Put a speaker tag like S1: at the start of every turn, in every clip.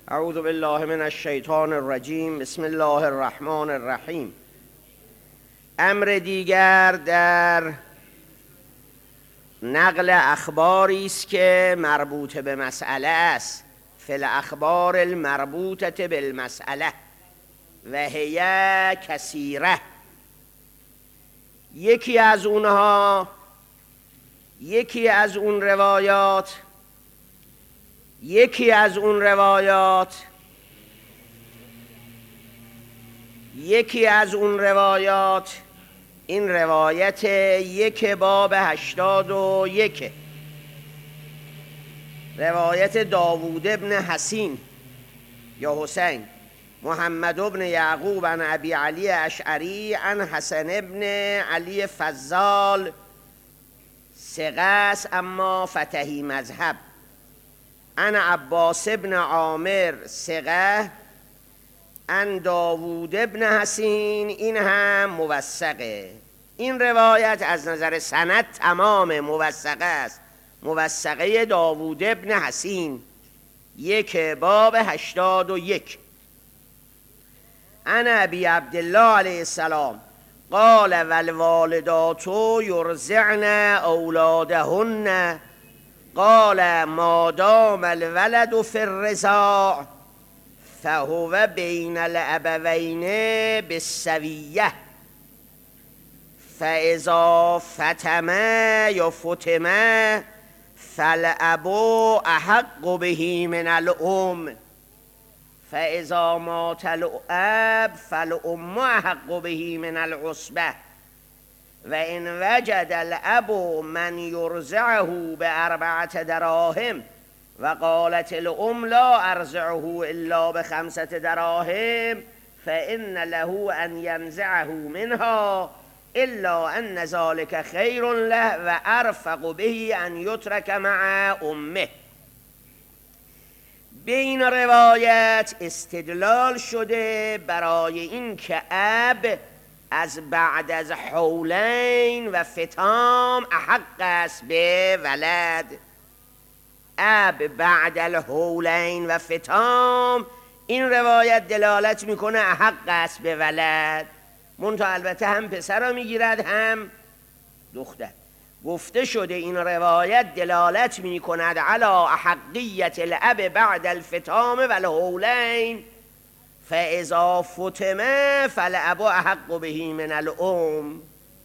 S1: اعوذ بالله من الشیطان الرجیم. بسم الله الرحمن الرحیم. امر دیگر در نقل اخباری است که مربوط به مسئله است. فی الاخبار المربوطه بالمسئله و هی کثیره. یکی از اون روایات این روایت 1 باب 81 روایت داوود ابن حسین یا حسین محمد ابن یعقوب عن ابی علی اشعری عن حسن ابن علی فضال ثقه اما فتحی مذهب عن عباس ابن عامر ثقه عن داوود ابن حسین، این هم موثقه. این روایت از نظر سند تمام موثقه است. موثقه داوود ابن حسین 1 باب 81. عن ابی عبدالله علیه السلام قال والوالدات یرضعن اولادهن قال ما دام الولد فی الرضاع فهو بین الابوین بالسویه فاذا فتم یا فتم فالاب احق به من الام فاذا مات الاب فالام احق به من العصبه و ان وجد الاب من یرضعه ب4 دراهم و قالت الام لا ارضعه الا ب5 دراهم فان له ان ینزعه منها الا ان ذلك خیر له و ارفق به ان یترک مع امه. به این روایت استدلال شده برای این که اب از بعد از حولین و فتام احق است به ولد. اب بعد الحولین و فتام این روایت دلالت میکنه احق است به ولد. منتها البته هم پسر را میگیرد هم دختر. گفته شده این روایت دلالت میکند علی احقیت الاب بعد الفتام و الحولین فاذا فتم فالاب احق به من الام.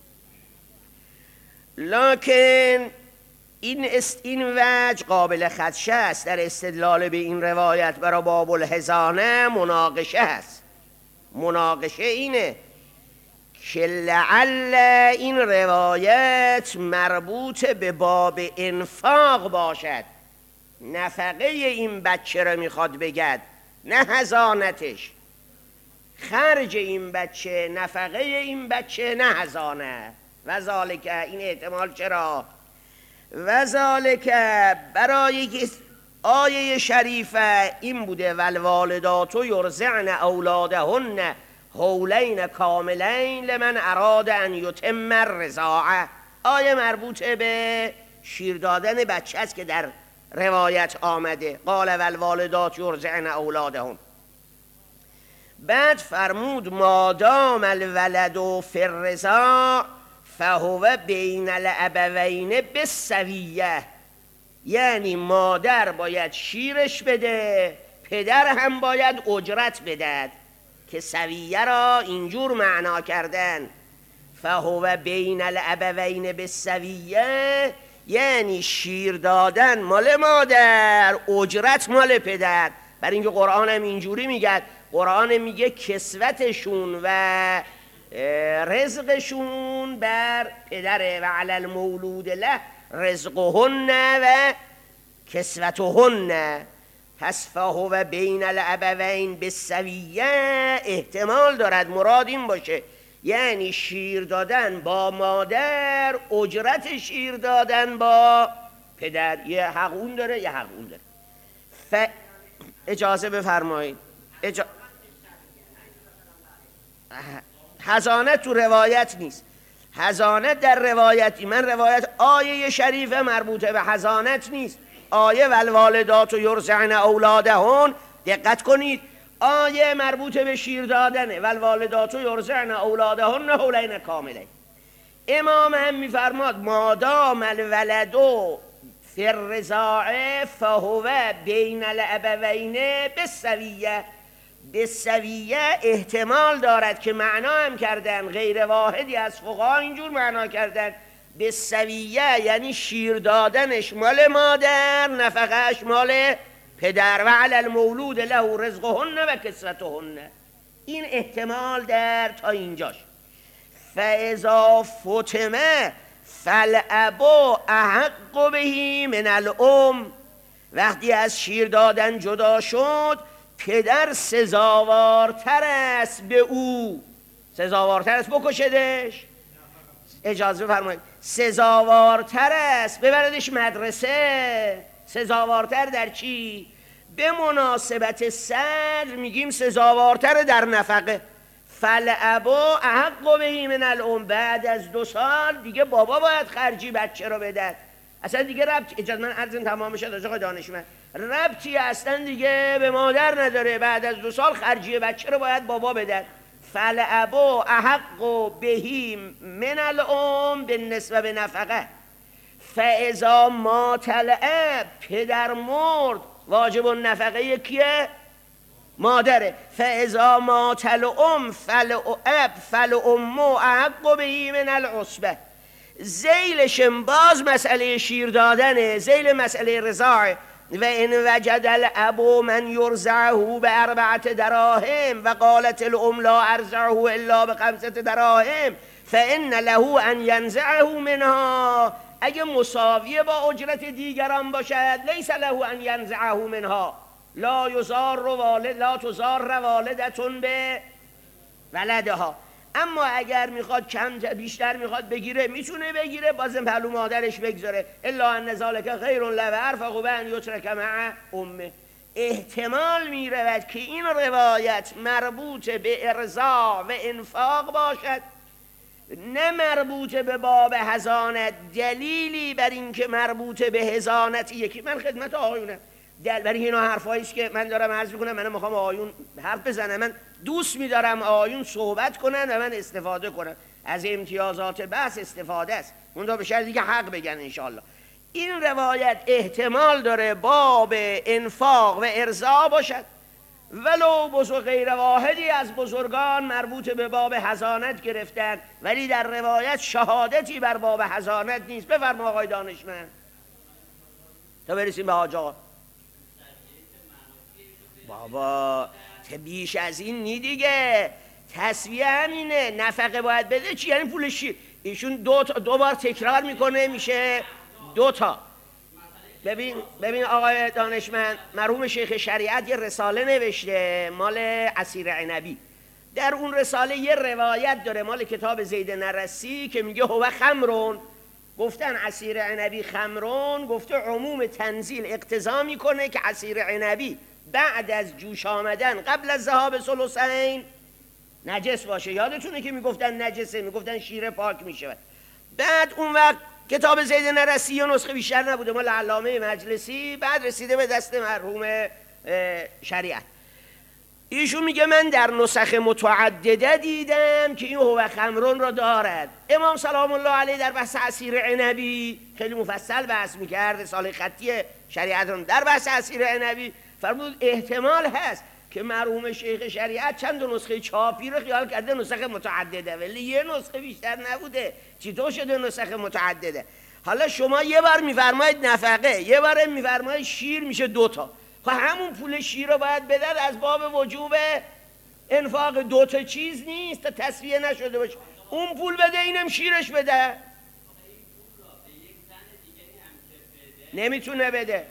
S1: لکن این وجه قابل خدشه است. در استدلال به این روایت برای باب الحضانه مناقشه است. مناقشه اینه که لعل این روایت مربوط به باب انفاق باشد. نفقه این بچه را میخواد بگد، نه حضانتش. خرج این بچه، نفقه این بچه، نه حضانه. و ذالک، این احتمال چرا؟ و ذالک برای آیه شریفه این بوده والوالدات یرضعن اولادهن حولین کاملین لمن اراد ان یتم الرضاعه. آیه مربوط به شیر دادن بچه است که در روایت آمده. قال والوالدات یرضعن اولادهن. بعد فرمود مادام الولد فی الرضاع فهو بین الابوین بالسویه، یعنی مادر باید شیرش بده، پدر هم باید اجرت بدهد، که سویه را اینجور معنا کردن. فهو بین الابوین بالسویه یعنی شیر دادن مال مادر، اجرت مال پدر. برای اینکه قرآن هم اینجوری میگه. قرآن میگه کسوتشون و رزقشون بر پدره و علی المولود له رزقهن و کسوتهن. پس فهو بین الابوین بالسویه احتمال دارد مراد این باشه یعنی شیر دادن با مادر، اجرت شیر دادن با پدر. یه حق اون داره، یه حق اون داره. اجازه بفرمایید. حضانت تو روایت نیست. حضانت در روایتی، من روایت آیه شریفه مربوطه به حضانت نیست. آیه والوالدات یرضعن اولادهن دقت کنید، آیه مربوط به شیر دادنه. والوالدات یرضعن اولادهن حولین کاملین. امام هم میفرماد مادام الولد فی الرضاعه فهو بین الابوین بالسویه. بالسویه احتمال دارد که معنا هم کردن، غیر واحدی از فقها اینجور معنا کردن. بالسویه یعنی شیر دادنش مال مادر، نفقهش مال پدر. و علی المولود له رزقهن و کسوتهن. این احتمال در تا اینجاش. فاذا فطمه فالاب احق به من الام. وقتی از شیر دادن جدا شد، پدر سزاوارتر است به او. سزاوارتر است بکشدش؟ اجازه بفرمایید. سزاوارتر است ببردش مدرسه. سزاوارتر در چی؟ به مناسبت صدر میگیم سزاوارتر در نفقه. فالابا احق به من الام. بعد از 2 سال دیگه بابا باید خرجی بچه رو بده. اصلا دیگه ربط، اجازه من عرضم تمام شد آقای دانشمند، ربطی اصلا دیگه به مادر نداره. بعد از 2 سال خرجی بچه رو باید بابا بده. فالابا احق بهی من الام بالنسبه به نفقه. فاذا مات الاب، پدر مرد، واجب النفقه کیه؟ مادره. فاذا مات الام فالاب فالام احق بهی من العصبه. ذیلشم باز مسئله شیر دادنه، ذیل مسئله رضاع. و ان وجد الاب من یرضعه ب4 دراهم و قالت الام لا ارضعه الا ب5 دراهم فان له ان ینزعه منها. اگه مساویه با اجرت دیگران باشد، لیس له ان ینزعه منها. لا تضار والدتون به ولدها. اما اگر میخواد کم بیشتر میخواد بگیره، میتونه بگیره، بازم پهلو مادرش بگذاره. الا ان ذلک خیر له و ارفق بان یترک مع امه. احتمال میرود که این روایت مربوط به ارضاع و انفاق باشد، نه مربوط به باب حضانت. دلیلی بر این که مربوط به حضانت یکی، من خدمت آقایونم برای اینا حرفایی است که من دارم عرض میکنم. من میخوام آقایون حرف بزنم، من دوست میدارم آقایون صحبت کنن و من استفاده کنم. از امتیازات بحث استفاده است، اون به شرطی که حق بگن انشاءالله. این روایت احتمال داره باب انفاق و ارضاع باشد، ولو بزرگ غیر واحدی از بزرگان مربوط به باب حضانت گرفتن، ولی در روایت شهادتی بر باب حضانت نیست. بفرما آقای دانشمند تا برسیم به حاج آقا. بابا بیش از این نی دیگه. تسویه همینه. نفقه باید بده چی؟ یعنی پول شیر. ایشون 2 بار تکرار میکنه میشه 2 تا. ببین آقای دانشمند، مرحوم شیخ شریعت یه رساله نوشته مال عصیر عنبی. در اون رساله یه روایت داره مال کتاب زید نرسی که میگه هو خمرون. گفتن عصیر عنبی خمرون، گفته عموم تنزیل اقتضا میکنه که عصیر عنبی بعد از جوش آمدن قبل از ذهاب ثلثین نجس باشه. یادتونه که میگفتن نجسه، میگفتن شیر پاک میشه. بعد اون وقت کتاب زید نرسی یه نسخه بیشتر نبوده مال علامه مجلسی، بعد رسیده به دست مرحوم شریعت. ایشون میگه من در نسخ متعدده دیدم که این هو خمرون را دارد. امام سلام الله علیه در بحث عصیر عنبی خیلی مفصل بحث میکرد، رساله خطی شریعت رو در بحث عصیر عنبی فرمود احتمال هست که مرحوم شیخ شریعت چند نسخه چاپی رو خیال کرده نسخه متعدده، ولی یه نسخه بیشتر نبوده. چطور شده نسخه متعدده؟ حالا شما یه بار میفرمایید نفقه، یه بار میفرمایید شیر، میشه 2 تا. خب همون پول شیر رو باید بدن از باب وجوب انفاق. 2 تا چیز نیست تا تسویه نشده باشه. اون پول بده اینم شیرش بده. نمیتونه بده.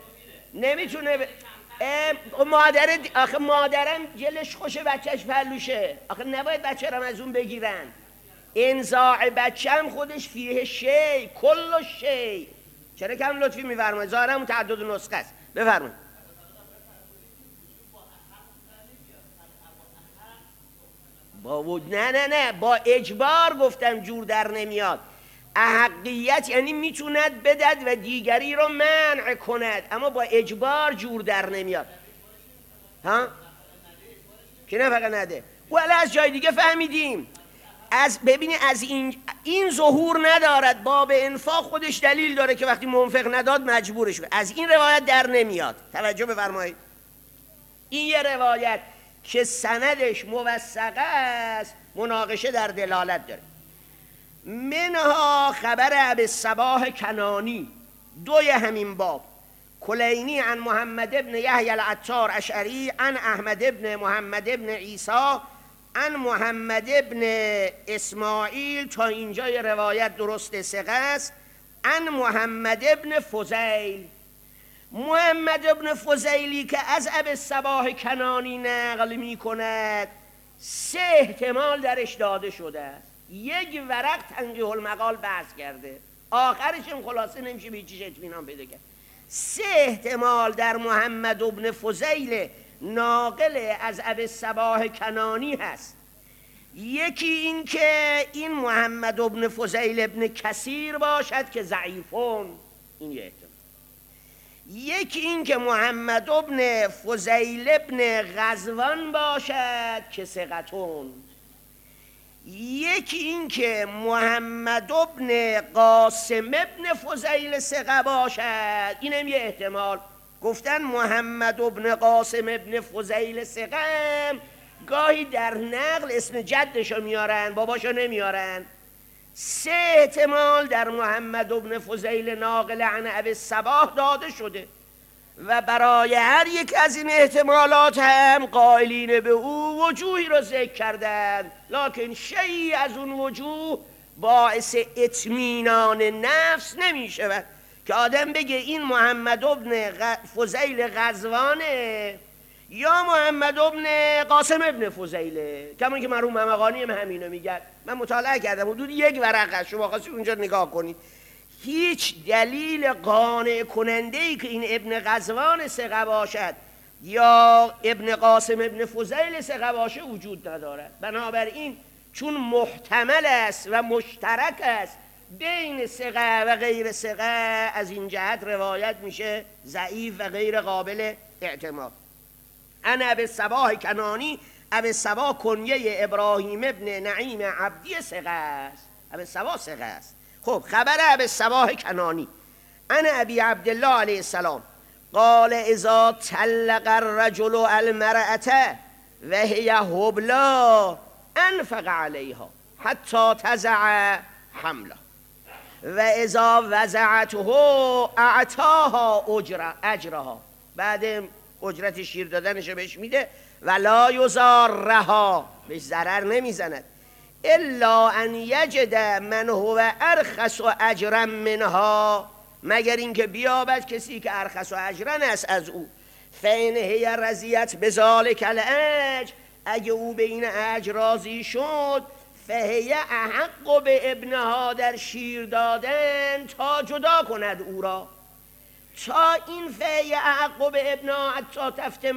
S1: آخه مادرم جلش خوشه بچهش پلوشه. آخه نباید بچه رو از اون بگیرن. انزاع بچه هم خودش فیه شی کل شی. چرا کم لطفی میفرمایید؟ ظاهرم تعدد نسخه است. بفرمایید. نه با اجبار گفتم جور در نمیاد. احقیت یعنی میتوند بدد و دیگری رو منع کند، اما با اجبار جور در نمیاد. ها؟ که نفقه نده. ولی از جای دیگه فهمیدیم ببینی از این ظهور ندارد، باب انفاق خودش دلیل داره که وقتی منفق نداد مجبورش بود. از این روایت در نمیاد. توجه بفرمایید، این یه روایت که سندش موثقه است، مناقشه در دلالت داره. منها خبر ابی‌الصباح کنانی، دوی همین باب، کلینی عن محمد ابن یحیی العطار اشعری عن احمد ابن محمد ابن عیسی عن محمد ابن اسماعیل، تا اینجای روایت درست ثقه است. عن محمد ابن فضیل، محمد ابن فضیلی که از ابی‌الصباح کنانی نقل می کند 3 احتمال درش داده شده است. یک ورق تنقیح المقال بحث کرده، آخرش هم خلاصه نمیشه به چیش اطمینان پیدا کرد. 3 احتمال در محمد ابن فضیل ناقل از ابی‌الصباح کنانی هست. یکی این که این محمد ابن فضیل ابن کثیر باشد که ضعیفون، این یه احتمال. یکی این که محمد ابن فضیل ابن غزوان باشد که ثقتون. یکی این که محمد ابن قاسم ابن فضیل ثقه باشد، اینم یه احتمال. گفتن محمد ابن قاسم ابن فضیل ثقه، گاهی در نقل اسم جدشو میارن، باباشو نمیارن. 3 احتمال در محمد ابن فضیل ناقل عن ابی‌الصباح داده شده و برای هر یک از این احتمالات هم قائلین به او وجوهی را ذکر کردند، لکن شیئی از اون وجوه باعث اطمینان نفس نمی شود که آدم بگه این محمد ابن فضیل غزوانه یا محمد ابن قاسم ابن فضیله. کما که مرحوم ممقانی هم همینو میگن. من مطالعه کردم، حدود 1 ورقه، شما خواستید اونجا نگاه کنید. هیچ دلیل قانع کننده ای که این ابن غزوان ثقه باشد یا ابن قاسم ابن فضیل ثقه باشه وجود ندارد. بنابراین چون محتمل است و مشترک است بین ثقه و غیر ثقه، از این جهت روایت میشه ضعیف و غیر قابل اعتماد. عن ابی‌الصباح کنانی، ابی‌الصباح کنیه ابراهیم ابن نعیم عبدی ثقه است. ابی‌الصباح ثقه است. خب خبر ابی‌الصباح کنانی عن ابی عبدالله علیه السلام قال اذا طلق الرجل المرأة وهي حبلی انفق علیها حتی تضع حمله و اذا وضعته اعطاها اجرها، بعد اجرت شیر دادنشو بهش میده و لا یضارها، بهش ضرر نمیزند، الا ان یجد من هو ارخص اجرا منها، مگر اینکه بیابد کسی که ارخص اجرا است از او. فان هی رضیت بذلک الاجر، اگه او به این اجر راضی شد، فهی احق به ابنها، در شیر دادن تا جدا کند او را، تا این فهی احق به ابنها حتی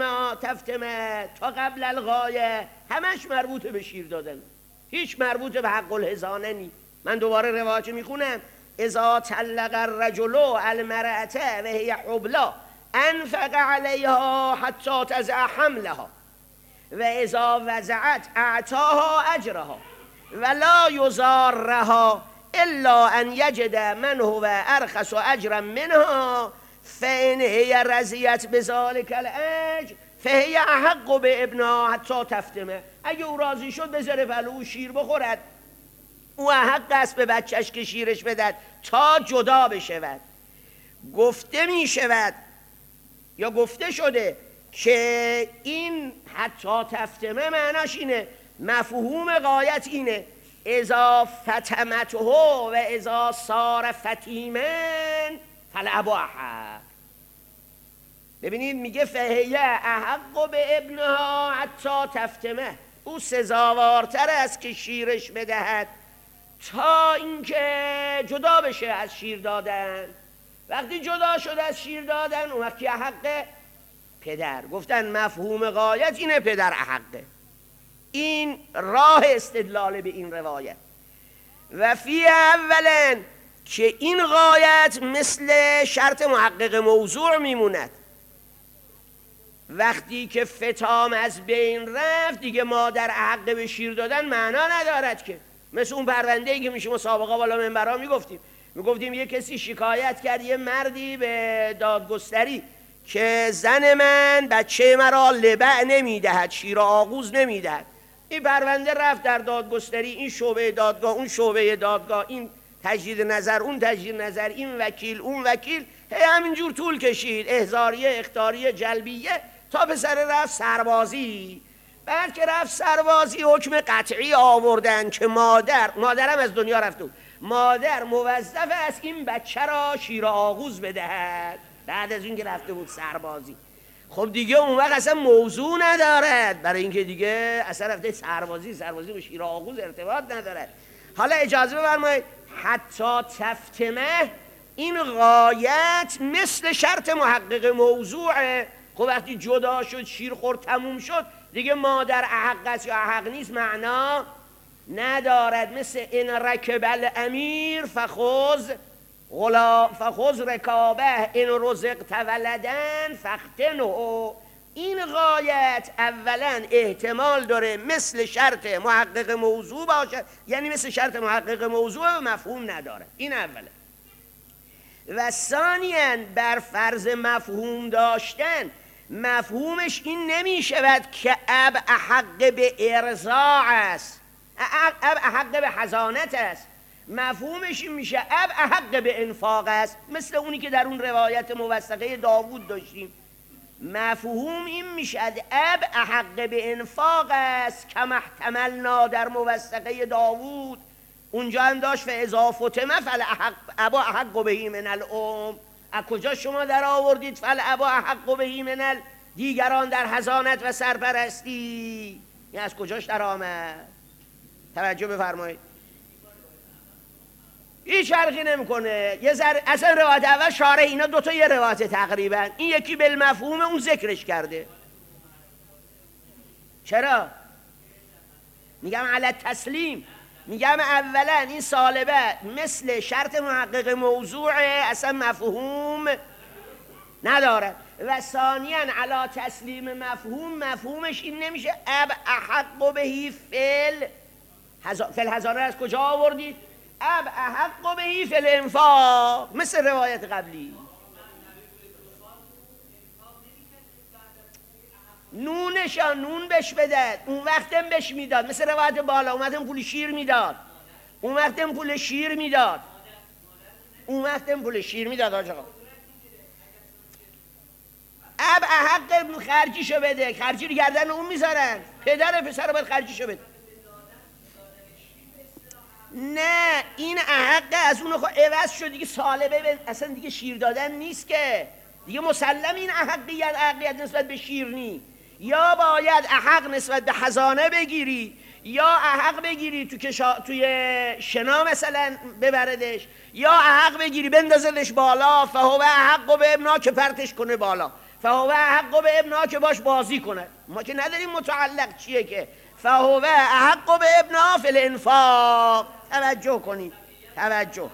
S1: تفتمه تا قبل الغایه، همش مربوط به شیر دادن، هیچ مربوط به حق الحضانه نی. من دوباره روایت میخونم: اذا طلق الرجل المرأة وهي حبلی انفق علیها حتی تضع حملها و اذا وضعت اعطاها اجرها ولا یضارها الا ان یجد من هو ارخص اجرا منها فان هی رضیت بذلک الاجر فهی احق به ابنها حتی تفتمه. اگه او راضی شد بذاره ولو او شیر بخورد، او حق است به بچهش که شیرش بدد تا جدا بشود. گفته می شود یا گفته شده که این حتی تفتمه معناش اینه، مفهوم غایت اینه: اذا فتمته و اذا صار فتیمن فالابو احق. ببینید میگه فهیه احق به ابنها حتی تفتمه، او سزاوارتر است که شیرش بدهد تا اینکه جدا بشه از شیر دادن. وقتی جدا شد از شیر دادن اون وقتی احق پدر. گفتن مفهوم غایت اینه، پدر احقه. این راه استدلال به این روایت. و فی اولا که این غایت مثل شرط محقق موضوع میموند. وقتی که فتام از بین رفت دیگه مادر احق به شیر دادن معنا ندارد که. مثل اون پرونده‌ای که میشه مسابقه بالا منبرها میگفتیم یه کسی شکایت کرد، یه مردی به دادگستری که زن من بچه مرا لبع نمیدهد، شیر آغوز نمیدهد. این پرونده رفت در دادگستری، این شعبه دادگاه، اون شعبه دادگاه، این تجدید نظر، اون تجدید نظر، این وکیل، اون وکیل، همینجور طول کشید، احضاریه، اخطاریه، جلبیه، تا پسر رفت سربازی. بعد که رفت سربازی حکم قطعی آوردن که مادرم از دنیا رفته بود، مادر موظف است این بچه را شیر آغوز بدهد بعد از این که رفته بود سربازی. خب دیگه اون وقت اصلا موضوع ندارد، برای اینکه دیگه اصلا رفته سربازی و شیر آغوز ارتباط ندارد. حالا اجازه بفرمایید، حتی تفتمه این غایت مثل شرط محقق موضوعه. خب وقتی جدا شد، شیر خورد، تموم شد، دیگه مادر احق است یا احق نیست معنا ندارد. مثل این رکب الامیر فخذ رکابه این رزقت ولدن فختنه. این غایت اولا احتمال داره مثل شرط محقق موضوع باشد، یعنی مثل شرط محقق موضوع مفهوم نداره. این اولا. و ثانیاً بر فرض مفهوم داشتن، مفهومش این نمی شود که اب احق به ارضاع است، اب احق به حضانت است. مفهومش این میشه اب احق به انفاق است، مثل اونی که در اون روایت موثقه داوود داشتیم. مفهوم این میشد اب احق به انفاق است کما احتملنا در موثقه داوود. اونجا هم داشت فاذا فتم فالابا احق بهی من الام. از کجا شما در آوردید فالابا احق بهی من دیگران در حضانت و سرپرستی؟ این از کجاش در آمد؟ توجه بفرمایید. هیچ فرقی نمیکنه. یه ذره اصلا روایت اول شارح اینا دوتا یه روایت تقریبا، این یکی بالمفهوم اون ذکرش کرده. چرا؟ میگم علی تسلیم، میگم اولا این سالبه مثل شرط محقق موضوعه، اصلا مفهوم نداره. و ثانیاً علی تسلیم مفهومش این نمیشه اب احق بهی فل حضانه. از کجا آوردید؟ اب احق بهی فی الانفاق، مثل روایت قبلی. نون بهش بدد، اون وقتم بهش میداد، مثل روایت بالا اومدم پول شیر میداد، اون وقتم پول شیر میداد، آقا. اب احق خرجیشو بده، خرجی رو گردن اون میذارن، پدر پسر باید خرجیشو بده. نه، این احق از اون عوض شد دیگه، سالبه اصلا دیگه شیر دادن نیست که دیگه. مسلم این احقیت نسبت به شیر نی. یا باید احق نسبت به خزانه بگیری، یا احق بگیری توی شنا مثلا ببردش، یا احق بگیری بندازدش بالا، فهو احق به ابنا که پرتش کنه بالا، فهو احق به ابنا که باش بازی کنه. ما که نداریم متعلق چیه که فهو احق به ابنا فی الانفاق. توجه کنید، توجه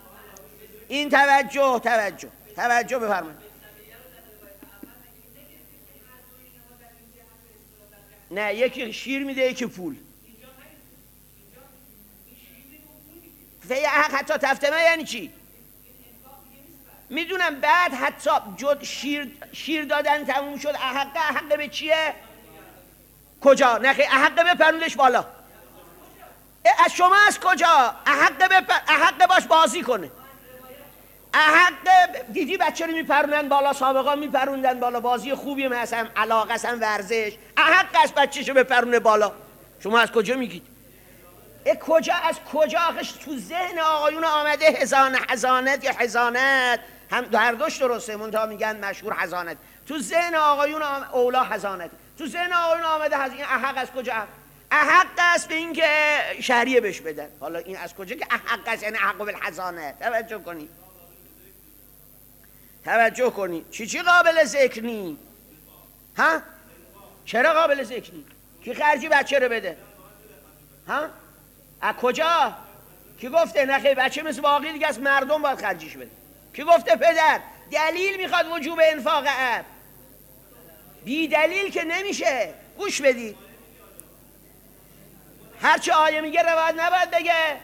S1: بفرمایید. نه، یکی شیر میده یکی پول. حتی تفتمه یعنی چی؟ میدونم. بعد حتی جد شیر دادن تموم شد، احق به چیه؟ کجا؟ نه احق بپرونش بالا. از شما از کجا؟ احق باش بازی کنه. احق دیدی بچه رو میپرونن بالا، سابقا میپروندن بالا، بازی خوبی مثلا علاقه اصلا ورزش، احق است بچه‌شو بپرونه بالا. شما از کجا میگید؟ از کجا آخش تو ذهن آقایون آمده حضانت یا حضانت، هم هر دوش درسته، منتها میگن مشهور حضانت. تو ذهن آقایون اولا حضانت، تو ذهن آقایون آمده این احق از کجا؟ احق است به این که شهریه بهش بدن. حالا این از کجا که احق است؟ یعنی احق بالحضانه. توجه کنید. چی قابل ذکر نی؟ ها؟ چرا قابل ذکر نی؟ کی خرجی بچه رو بده؟ ها؟ از کجا؟ کی گفته؟ نخیر، بچه مثل باقی دیگه از مردم باید خرجیش بده. کی گفته؟ پدر. دلیل میخواد وجوب انفاق اب. بی دلیل که نمیشه. گوش بدید، هرچه آیه میگه روایت نباید بگه.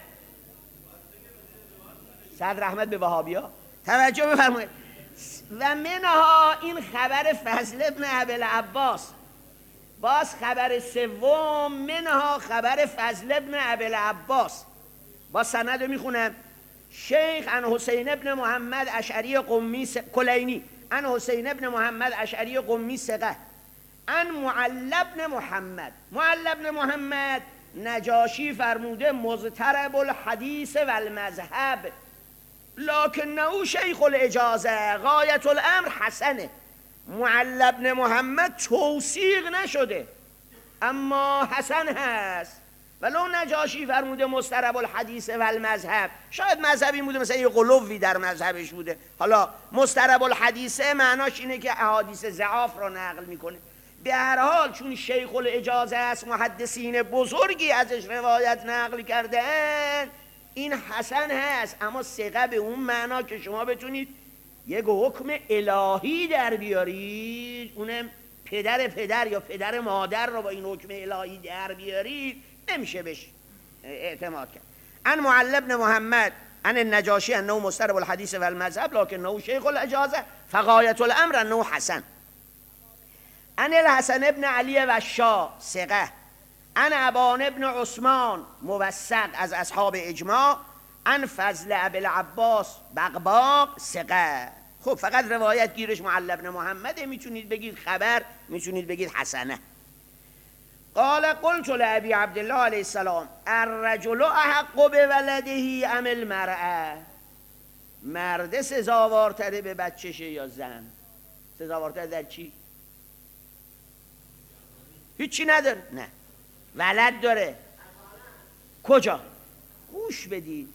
S1: صدر رحمت به وهابیا توجه بفرمایید. و منها این خبر فضل ابن ابوالعباس. باز خبر سوم منها خبر فضل ابن ابوالعباس. با سند رو میخونم. شیخ عن حسین ابن محمد اشعری قمی کلینی عن حسین ابن محمد اشعری قمی ثقه عن معل ابن محمد. معل ابن محمد نجاشی فرموده مضطرب الحدیث و المذهب لکنه شیخ الاجازه غایت الامر حسنه. معل ابن محمد توثیق نشده اما حسن هست. ولو نجاشی فرموده مضطرب الحدیث و المذهب، شاید مذهبی بوده، مثلا یه قلوبی در مذهبش بوده. حالا مضطرب الحدیث معناش اینه که احادیث ضعاف را نقل میکنه. به هر حال چون شیخ الاجازه است، محدثین بزرگی ازش روایت نقل کردن، این حسن هست. اما ثقه به اون معنا که شما بتونید یک حکم الهی در بیارید، اونم پدر یا پدر مادر رو با این حکم الهی در بیارید، نمیشه بهش اعتماد کرد. عن معل بن محمد عن النجاشی انه مضطرب الحدیث و المذهب لکنه شیخ الاجازه فغایت الامر انه حسن. عن الحسن ابن علی وشا ثقه عن ابان ابن عثمان موثق از اصحاب اجماع عن فضل ابوالعباس بغباق ثقه. خب فقط روایت گیرش معل بن محمده، میتونید بگید خبر، میتونید بگید حسنه. قال قلت لابی عبدالله علیه السلام الرجل احق بولده ام المرأه. مرد سزاوارتره به بچشه یا زن؟ سزاوارتره در چی؟ هیچی نداره؟ نه. ولد داره؟ کجا؟ گوش بدید.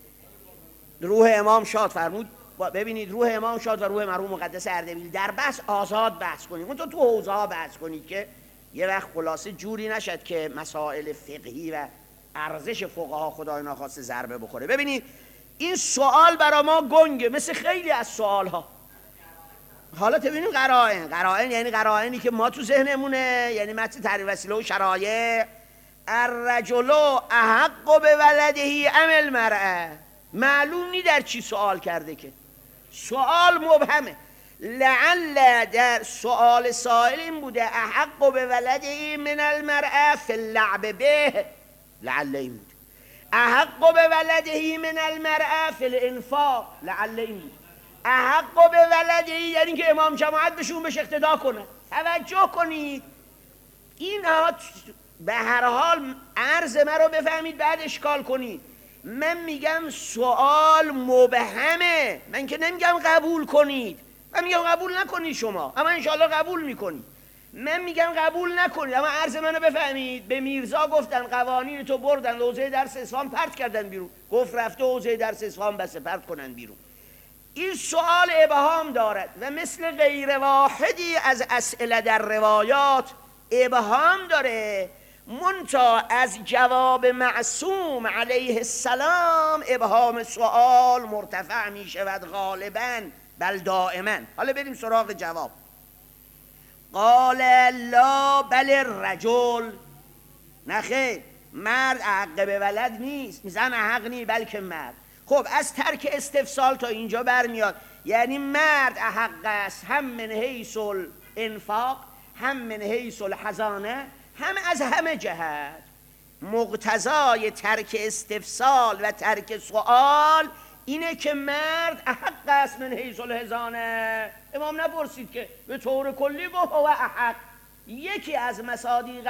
S1: روح امام شاد فرمود، ببینید روح امام شاد و روح مرحوم مقدس اردبیل در بحث آزاد بحث کنید، اون تو حوزه ها بحث کنید که یه وقت خلاصه جوری نشد که مسائل فقهی و ارزش فقها خدای ناخواسته ضربه بخوره. ببینید این سوال برای ما گنگه مثل خیلی از سوال ها. حالا ببینیم قرائن یعنی قرائنی که ما تو ذهنمونه، یعنی متن تعریف وسیله و شرایع. الرجل احق بولده ام المرأه، معلوم نی در چی سوال کرده، که سوال مبهمه. لعل در سوال سائل این بوده احق بولده من المرأه فی اللعب به، لعل این بوده. احق بولده من المرأه فی الانفاق، لعل این بوده. احق بولده یعنی که امام جماعت بهشون بهش اقتدا کنه. توجه کنید اینا به هر حال عرض من رو بفهمید بعد اشکال کنید. من میگم سوال مبهمه، من که نمیگم قبول کنید، من میگم قبول نکنید شما، اما انشاءالله قبول میکنید. من میگم قبول نکنید اما عرض منو بفهمید. به میرزا گفتن قوانین تو بردن حوزه درس اصفهان پرت کردن بیرون، گفت رفته حوزه درس اصفهان بس پرت کنن بیرون. این سوال ابهام دارد و مثل غیر واحدی از اسئله در روایات ابهام داره، منتها از جواب معصوم علیه السلام ابهام سوال مرتفع می شود غالباً بل دائما. حالا بریم سراغ جواب. قال لا بل الرجل، نخیر مرد حق به ولد نیست، زن حق نیست بلکه مرد. خب از ترک استفسال تا اینجا برمیاد یعنی مرد حق است، هم من حیث الانفاق هم من حیث الحضانه، هم از همه جهت. مقتضای ترک استفسال و ترک سوال اینه که مرد احق است من حیث الحضانه. امام نپرسید که به طور کلی گفت هو احق. یکی از مصادیق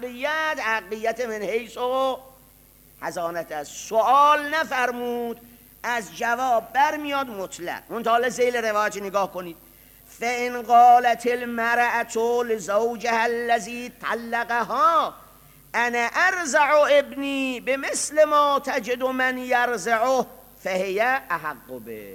S1: احقیت من حیث و حضانت است. سوال نفرمود، از جواب برمیاد مطلق. اون حالا ذیل روایت نگاه کنید. فإن قالت المرأة لزوجها الذي طلقها انا ارضع ابني بمثل ما تجد من يرضعه فهي احق به.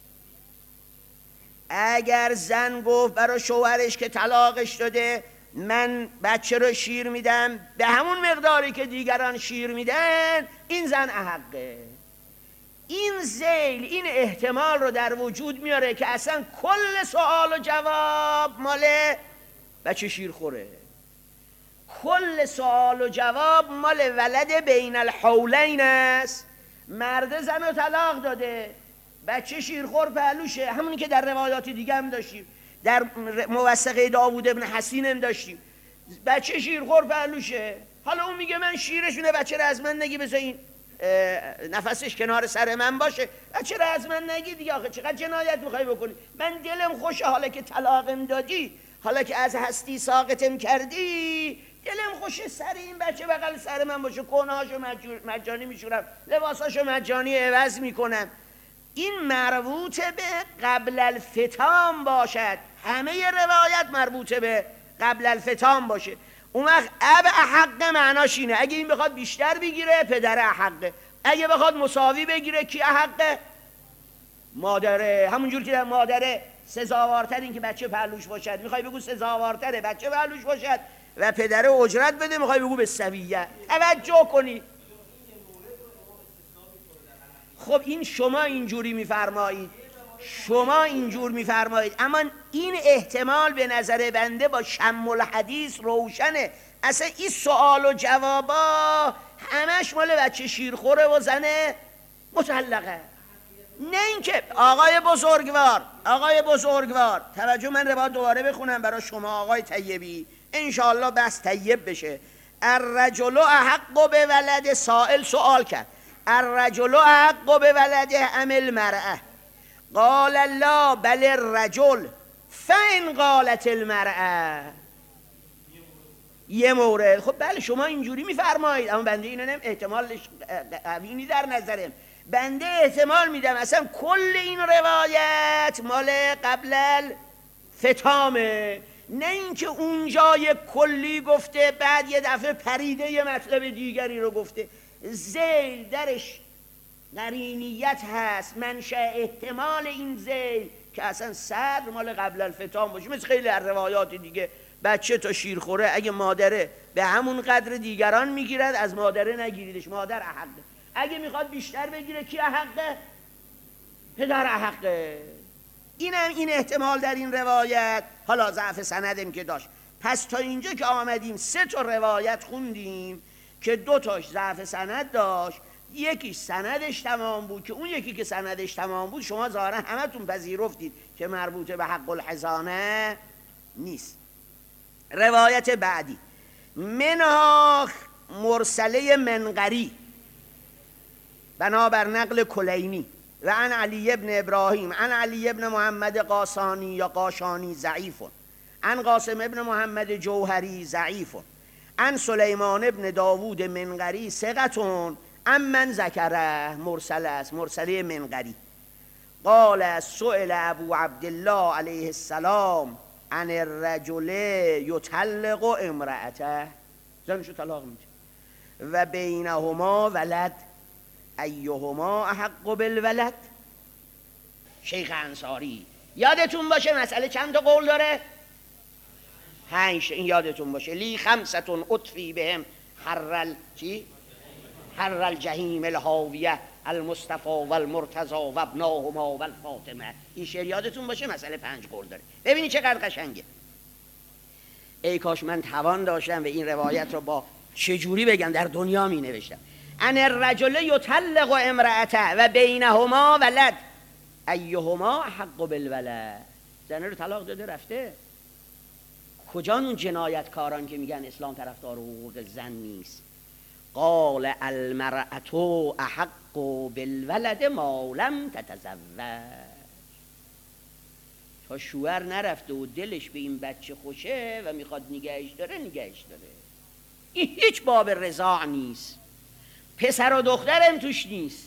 S1: اگر زن گفت برای شوهرش که طلاقش داده من بچه رو شیر میدم به همون مقداری که دیگران شیر میدن، این زن احقه. این ذیل این احتمال رو در وجود میاره که اصلا کل سوال و جواب مال بچه شیرخوره. کل سوال و جواب مال ولد بین الحولین است. مرد زن رو طلاق داده، بچه شیرخور پهلوشه، همونی که در روایات دیگه هم داشتیم، در موثقه داوود ابن حسین هم داشتیم، بچه شیرخور پهلوشه. حالا اون میگه من شیرشونه، بچه را از من نگی، بذار این نفسش کنار سر من باشه، بچه را از من نگی دیگه. آخه چقدر جنایت میخوای بکنی؟ من دلم خوشه حالا که طلاقم دادی، حالا که از هستی ساقطم کردی، دلم خوشه سر این بچه بغل سر من باشه، کونهاشو مجانی میشورم، لباساشو مجانی عوض میکنم. این مربوط به قبل الفتام باشد. همه روایت مربوط به قبل الفتام باشه. اون وقت اب احق معناش اینه، اگه این بخواد بیشتر بگیره پدر احقه، اگه بخواد مساوی بگیره کی احقه؟ مادره. همونجور که مادره سزاوارتر این که بچه پهلوش باشد، میخوای بگو سزاوارتره بچه پهلوش باشد و پدر اجرت بده، میخوای بگو به سویه. توجه کنی. خب این شما اینجوری میفرمایید، شما اینجور میفرمایید، اما این احتمال به نظر بنده با شم الحدیث روشنه. اصلا این سوال و جوابا همش مال بچه شیرخوره و زن مطلقه. نه اینکه آقای بزرگوار توجه، من روایت دوباره بخونم برای شما آقای طیبی، انشاءالله بس طیب بشه. الرجل احق به ولد، سائل سوال کرد، الرجل احق به ولده ام المرأه؟ قال لا بل الرجل فان قالت المرأه. یه مورد. خب بله شما اینجوری میفرمایید، اما بنده اینو احتمالش قوی نی در نظرم. بنده احتمال میدم اصلا کل این روایت مال قبل الفتامه، نه اینکه اونجا کلی گفته بعد یه دفعه پریده یه مطلب دیگری رو گفته. ذیل درش قرینیت هست، منشأ احتمال این ذیل که اصلا صدر مال قبل الفتام باشه. مثل خیلی از روایات دیگه، بچه تا شیرخوره اگه مادره به همون قدر دیگران میگیرد، از مادره نگیریدش، مادر احقه. اگه میخواد بیشتر بگیره کی احقه؟ پدر احقه. این احتمال در این روایت. حالا ضعف سندم که داشت. پس تا اینجا که آمدیم 3 تا روایت خوندیم که 2 تاش ضعف سند داشت، یکیش سندش تمام بود، که اون یکی که سندش تمام بود شما ظاهرا همتون پذیرفتید که مربوط به حق الحضانه نیست. روایت بعدی منها مرسله منقری بنابر نقل کلینی و عن علی ابن ابراهیم عن علی ابن محمد قاسانی یا قاشانی ضعیف، عن قاسم ابن محمد جوهری ضعیف، عن سلیمان ابن داوود منقری ثقتون، من ذکره مرسل است، مرسله منقری. قال سئل ابو عبدالله علیه السلام عن الرجل یطلق امرأته، زنشو طلاق میده و بینهما ولد ایهما احق بالولد. شیخ انصاری یادتون باشه مسئله چند تا قول داره؟ 5. این یادتون باشه. لی 5 اطفی بهم حر الجحیم الهاویه المصطفى و المرتضی و ابناهما و الفاطمه. این شعر یادتون باشه، مسئله 5 قول داره. ببینید چقدر قشنگه. ای کاش من توان داشتم و این روایت رو با چجوری بگم در دنیا می نوشتم. ان الرجل یطلق امرأته و بینهما ولد ایهما حق بالولد. زنه رو طلاق داده رفته. کجا اون جنایتکاران که میگن اسلام طرفدار حقوق زن نیست؟ قال المرأة احق بالولد ما لم تتزوج. تا شوهر نرفته و دلش به این بچه خوشه و میخواد نگهش داره. این هیچ باب رضاع نیست، پسر و دخترم توش نیست.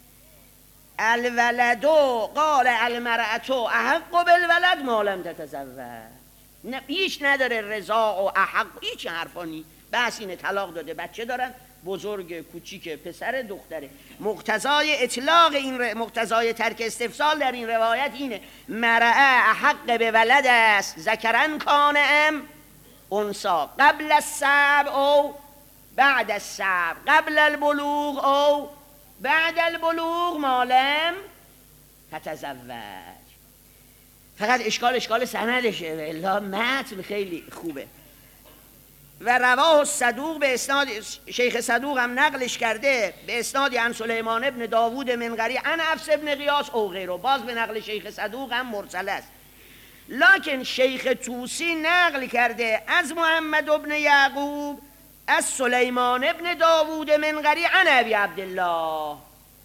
S1: الولدو قال المرأة احق بالولد ما لم تتزوج. هیچ نداره رضاع و احق، هیچ حرفانی. بس اینه طلاق داده، بچه دارن، بزرگ کوچیک، پسر دختره. مقتضای اطلاق این مقتضای ترک استفصال در این روایت اینه مرأة احق به ولد است ذکرن کان ام انثی قبل السبع او بعد السبع قبل البلوغ او بعد البلوغ ما لم تتزوج. فقط اشکال سندشه، الا متن خیلی خوبه. و رواه صدوق به اسناد شیخ صدوق هم نقلش کرده به اسنادی عن سلیمان ابن داوود منقری عن حفص ابن غیاث او غیره، باز به نقل شیخ صدوق هم مرسل است. لکن شیخ طوسی نقل کرده از محمد ابن یعقوب از سلیمان ابن داوود منقری عن ابی عبدالله.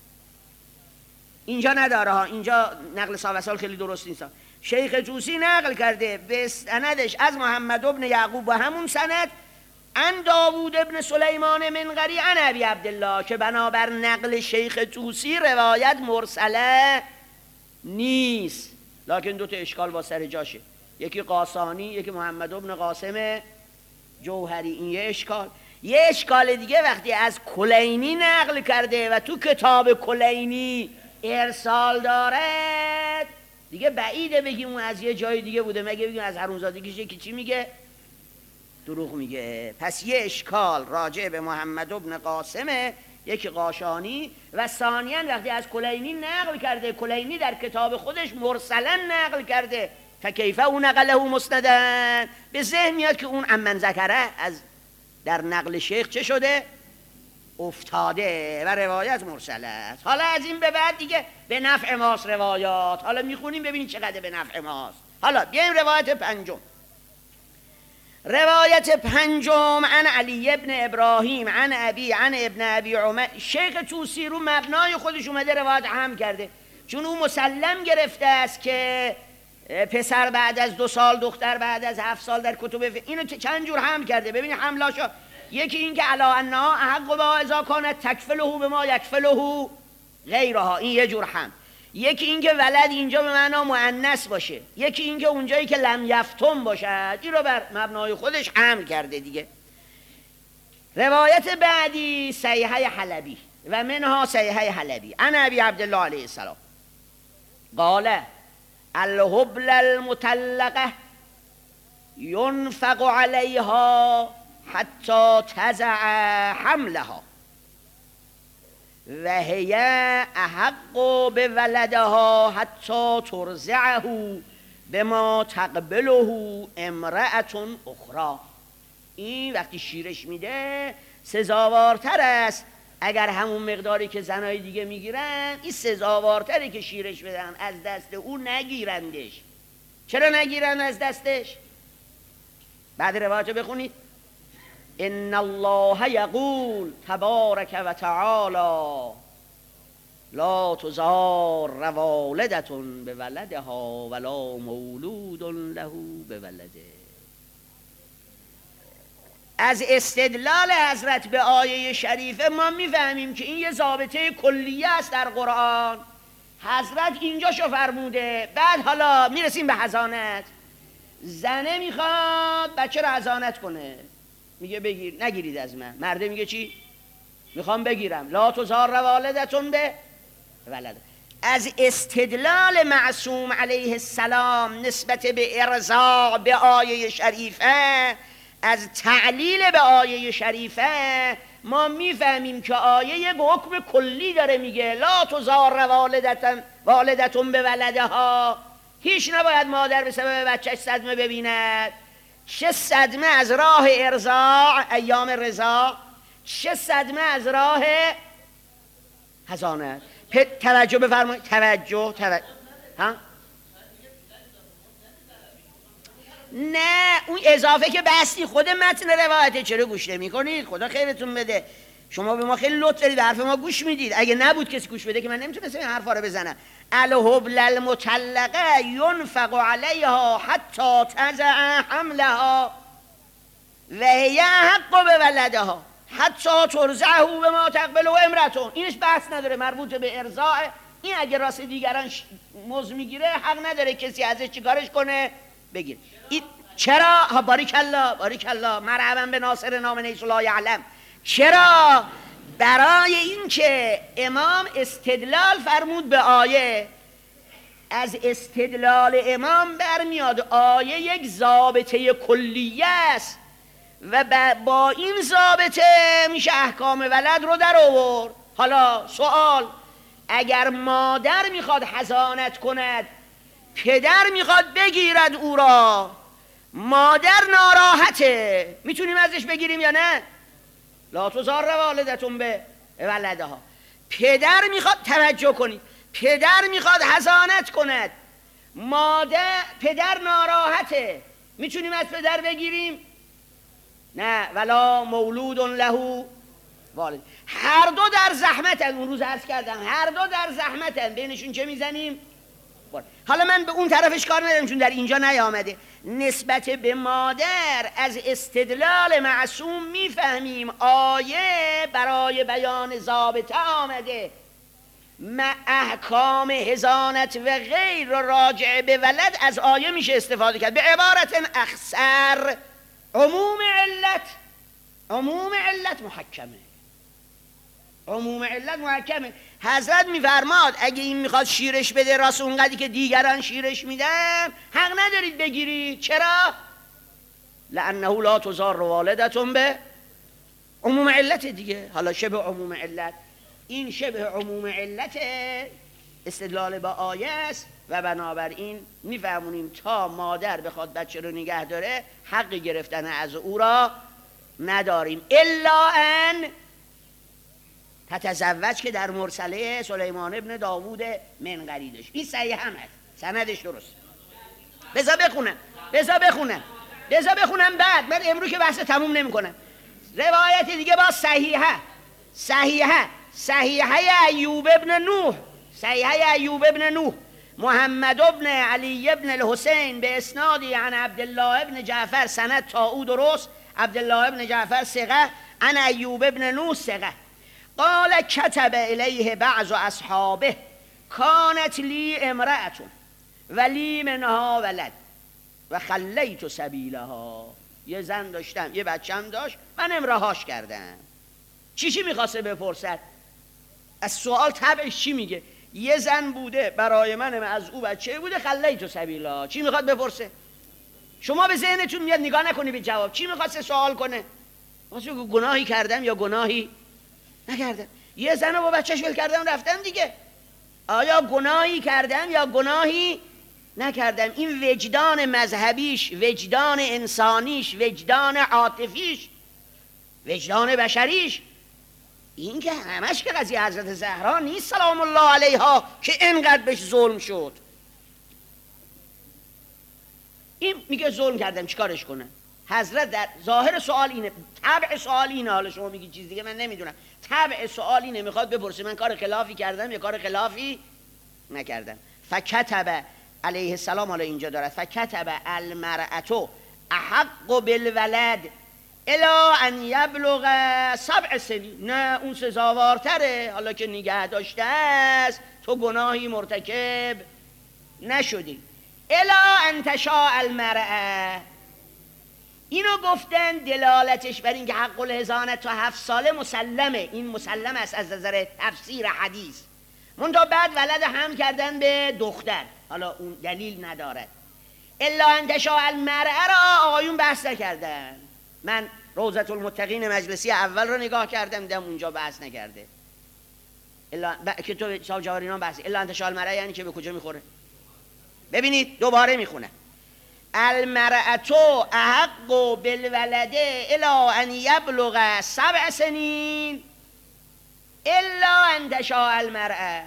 S1: اینجا نداره ها، اینجا نقل ساوسال خیلی درست نیست. شیخ طوسی نقل کرده به سندش از محمد ابن یعقوب و همون سند عن داوود ابن سلیمان منقری عن ابی عبدالله، که بنابر نقل شیخ طوسی روایت مرسله نیست. لکن دو تا اشکال با سر جاشه، یکی قاسانی یکی محمد ابن قاسم جوهری، این یه اشکال. یه اشکال دیگه وقتی از کلینی نقل کرده و تو کتاب کلینی ارسال دارد، دیگه بعیده بگیم اون از یه جای دیگه بوده، مگه بگیم از حرومزادگیش یکی چی میگه؟ دروغ میگه. پس یه اشکال راجع به محمد ابن قاسمه، یکی قاشانی، و ثانیاً وقتی از کلینی نقل کرده، کلینی در کتاب خودش مرسلا نقل کرده، فکیفه اون نقله مسندن، به ذهن میاد که اون امن ذکره از در نقل شیخ چه شده؟ افتاده و روایت مرسل است. حالا از این به بعد دیگه به نفع ماست روایات، حالا میخونیم ببینید چقدر به نفع ماست. حالا بیایم روایت پنجم. روایت پنجم عن علی ابن ابراهیم عن ابی عن ابن ابی عمر. شیخ طوسی رو مبنای خودش اومده روایت هم کرده، چون او مسلم گرفته است که پسر بعد از 2 سال، دختر بعد از 7 سال در کتب اینو چند جور هم کرده. ببینید حملاشو، یکی این که علا انها احق با اذا کانت تکفله به ما یکفله غیرها، این یه جور هم. یکی این که ولد اینجا به معنا مؤنث باشه، یکی این که اونجایی که لم یفتم باشد، این رو بر مبنای خودش حمل کرده دیگه. روایت بعدی صحیحه حلبی و منها صحیحه حلبی عن ابی عبدالله علیه السلام قال الحبل المطلقه ينفق عليها حتی تضع حملها و هی احق به ولدها حتی ترضعه بما تقبله امرأة اخرى. این وقتی شیرش میده سزاوارتر است، اگر همون مقداری که زنای دیگه میگیرن، این سزاوارتره که شیرش بدن، از دست او نگیرندش. چرا نگیرن از دستش؟ بعد روایت بخونید. ان الله یقول تبارک و تعالی لا تضار والدة بولدها ولا مولود له بولده. از استدلال حضرت به آیه شریفه ما میفهمیم که این یه ضابطه کلیه است در قرآن. حضرت اینجاشو فرموده. بعد حالا میرسیم به حضانت. زنه میخواد بچه رو حضانت کنه، میگه بگیر، نگیرید از من. مرده میگه چی؟ میخوام بگیرم. لا تضار والدة به ولد. از استدلال معصوم علیه السلام نسبت به ارضاع به آیه شریفه، از تعلیل به آیه شریفه ما میفهمیم که آیه یک حکم کلی داره میگه لا تضار والدة به ولدها. هیچ نباید مادر به سبب بچهش صدمه ببیند، چه صدمه از راه ارضاع ایام رضاع، چه صدمه از راه حضانت. توجه بفرمایید، توجه ها؟ نه اون اضافه که بستی خود متن روایته، چرا گوش نمی‌کنید؟ خدا خیرتون بده، شما به ما خیلی لطف دارید، حرف ما گوش میدید. اگه نبود کسی گوش بده که من نمیتونم این حرفا رو بزنم. الحبل المطلقه ينفق عليها حتی تضع حملها و هي حق به ولدها حتی ترضعه بما تقبله امرأة. اینش بحث نداره، مربوط به ارضاع. این اگه راست دیگران مز میگیره حق نداره کسی ازش چیکارش کنه، بگیر. چرا؟ باریک الله باریک الله، مرحبا به ناصر نام نیس لا یعلم. چرا؟ برای اینکه امام استدلال فرمود به آیه. از استدلال امام برمیاد آیه یک ضابطه کلیه است و با این ضابطه میشه احکام ولد رو در آورد. حالا سوال، اگر مادر میخواد حضانت کند، پدر میخواد بگیرد او را، مادر ناراحته. میتونیم ازش بگیریم یا نه؟ لا تضار والدتون به ولدها. پدر میخواد، توجه کنید، پدر میخواد حضانت کند، پدر ناراحته. میتونیم از پدر بگیریم؟ نه. ولا مولود له والد. هر دو در زحمتن. اون روز عرض کردم هر دو در زحمتن، بینشون چه میزنیم؟ حالا من به اون طرفش کار ندارم چون در اینجا نیامده. نسبت به مادر از استدلال معصوم میفهمیم آیه برای بیان ضابطه آمده. احکام حضانت و غیر راجع به ولد از آیه میشه استفاده کرد. به عبارت اخصر عموم علت محکمه. عموم علت محکمه. حضرت میفرماد اگه این میخواد شیرش بده راست اونقدری که دیگران شیرش میدن، حق ندارید بگیرید. چرا؟ لانه لا تضار والدتون به عموم علت دیگه. حالا شبه عموم علت، این شبه عموم علت استدلال با آیه است و بنابراین میفهمونیم تا مادر بخواد بچه رو نگه داره حق گرفتن از او را نداریم، الا ان تتزوج که در مرسله سلیمان ابن داوود منقری داشت. این صحیح هم هست، سندش درست. بذار بخونم بعد. من امروز که بحث تموم نمی کنم. روایت دیگه با صحیحه ایوب ابن نوح محمد ابن علی ابن الحسین به اسنادی عن عبدالله ابن جعفر، سند تا او درست. عبدالله ابن جعفر ثقه، عن ایوب ابن نوح ثقه. قال كتب الیه بعض اصحابه کانت لی امرأة ولی منها ولد و خلیت سبیلها. یه زن داشتم، یه بچم داشت، من امراهاش کردم. چی میخواسته بپرسد؟ از سوال طبعش چی میگه؟ یه زن بوده برای من از او بچه بوده، خلیت سبیلها. چی میخواد بپرسه؟ شما به ذهنتون میاد نگاه نکنی به جواب. چی میخواسته سوال کنه؟ واسه گناهی کردم یا گناهی نکردم؟ یه زن رو با بچهش ول کردم رفتم دیگه. آیا گناهی کردم یا گناهی نکردم؟ این وجدان مذهبیش، وجدان انسانیش، وجدان عاطفیش، وجدان بشریش، این که همش که قضیه حضرت زهرا نیست سلام الله علیها که اینقدر بهش ظلم شد. این میگه ظلم کردم چیکارش کنه؟ حضرت در ظاهر سوال اینه، طبع سوال اینه. حالا شما میگی چیز دیگه من نمیدونم. طبع سوال اینه، میخواد بپرسه من کار خلافی کردم یا کار خلافی نکردم. فکتب علیه السلام، حالا اینجا دارد فکتب المرأة احق بالولد الا ان یبلغ 7 سنین. نه اون سزاوارتره، حالا که نگه داشته است تو گناهی مرتکب نشدی. الا ان تشاء المرأة. اینو گفتن دلالتش بر این که حق الحضانت تا 7 ساله مسلمه. این مسلم است از نظر تفسیر حدیث. منتها بعد ولد هم کردن به دختر، حالا اون دلیل ندارد. الا ان تشاء المرأة را آقایون بحث نکردن. من روضة المتقین مجلسی اول رو نگاه کردم دیدم اونجا بحث نکرده. الا که تو صاحب جوارینان بحث الا ان تشاء المرأة یعنی که به کجا میخوره؟ ببینید دوباره میخونه. المرأة احق بالولد الا ان یبلغ 7 سنین الا ان تشاء المرأة.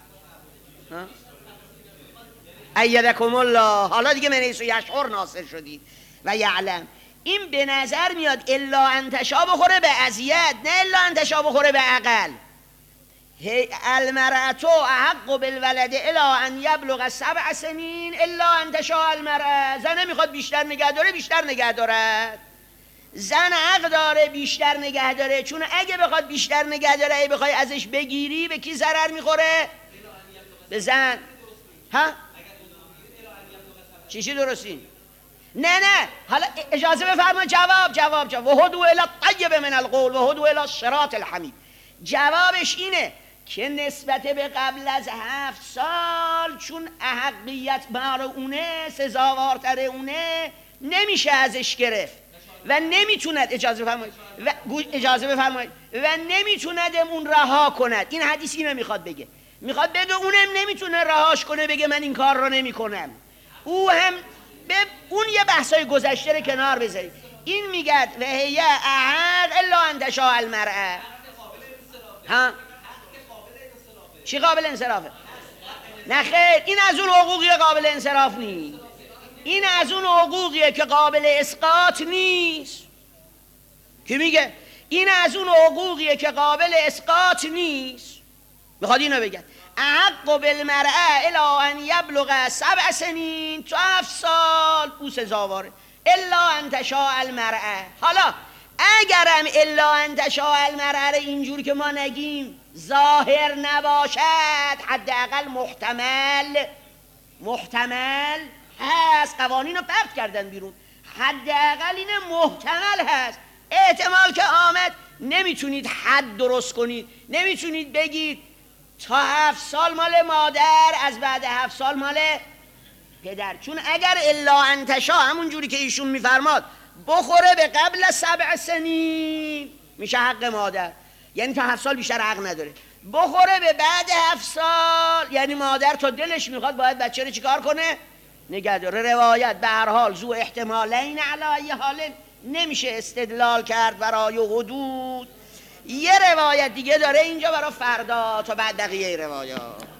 S1: ایدکم الله. حالا دیگه من ایسو یشعر ناصر شدید و یعلم. این به نظر میاد الا ان تشاء بخوره به اذیت، نه الا ان تشاء بخوره به عقل. المرأة احق بالولد الا ان یبلغ 7 سنین الا ان تشاء المرأة. زن میخواد بیشتر نگه داره بیشتر نگه دارد. زن حق داره بیشتر نگه داره، چون اگه بخواد بیشتر نگه داره ای بخوای ازش بگیری به کی ضرر میخوره؟ به زن. ها؟ چی درستی؟ نه حالا اجازه بفرما جواب و هدو الی الطیب من القول و هدو الی الصراط الحمید. جوابش اینه که نسبت به قبل از 7 سال چون احقیت بر اونه، سزاوارتر اونه، نمیشه ازش گرفت و نمیتوند اجازه بفرمایید و نمیتوند اون رها کند. این حدیث اینو میخواد بگه. میخواد بگه اونم نمیتونه رهاش کنه بگه من این کار رو نمیکنم. او هم اون یه بحثای گذشته رو کنار بذارید. این میگه و هی احد الا ان تشاء المرأه. ها چی قابل انصرافه؟ نه خیر، این از اون حقوقی قابل انصراف نیست. این از اون حقوقیه که قابل اسقاط نیست. کی میگه؟ این از اون حقوقیه که قابل اسقاط نیست. میخواد اینو بگه احق بالمرأه الی ان یبلغ 7 سنین، تو 7 سال او سزاواره. الا ان تشاء المرأه. حالا اگرم الا ان تشاء المرأه اینجور که ما نگیم ظاهر نباشد، حداقل محتمل هست. قوانین رو پرت کردن بیرون، حداقل این محتمل هست. احتمال که آمد، نمیتونید حد درست کنید، نمیتونید بگید تا 7 سال مال مادر، از بعد 7 سال مال پدر. چون اگر الا ان تشاء همون جوری که ایشون میفرماد بخوره به قبل 7 سنین میشه حق مادر، یعنی تا 7 سال بیشتر حق نداره. بخوره به بعد 7 سال یعنی مادر تا دلش میخواد باید بچه رو چیکار کنه؟ نگه داره. روایت به هر حال زو احتمالین علی حال نمیشه استدلال کرد برای حدود. یه روایت دیگه داره اینجا برای فردا تا بعد بقیه روایات.